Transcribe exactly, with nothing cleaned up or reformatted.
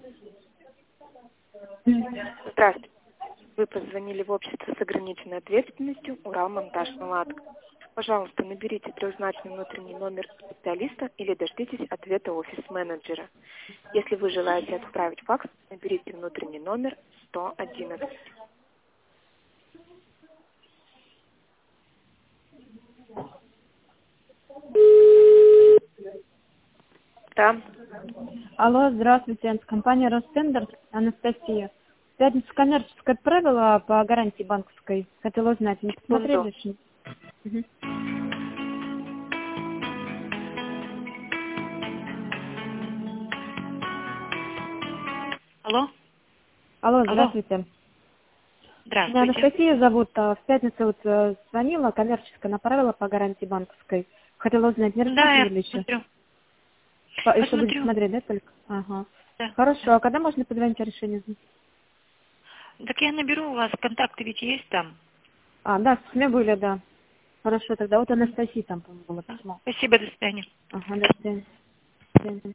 Здравствуйте. Вы позвонили в общество с ограниченной ответственностью «Уралмонтаж-Наладка». Пожалуйста, наберите трехзначный внутренний номер специалиста или дождитесь ответа офис-менеджера. Если вы желаете отправить факс, наберите внутренний номер сто одиннадцать. Да. Алло, здравствуйте, компания Ростендер, Анастасия. В пятницу коммерческое отправила по гарантии банковской. Хотела узнать, не посмотрели еще? Угу. Алло? Алло, Алло. здравствуйте. Меня Здравствуйте. Анастасия зовут. а В пятницу вот э, звонила, коммерческое направила по гарантии банковской. Хотела узнать, не Да, я рассмотрели еще? посмотрю. По- Еще Посмотрю. будете смотреть, да, только? Ага. Да. Хорошо, а когда можно позвонить о решении? Так я наберу у вас, контакты ведь есть там. А, да, с вами были, да. Хорошо, тогда вот Анастасия там, по-моему, было письмо. Спасибо, до свидания. Ага, до свидания. До свидания.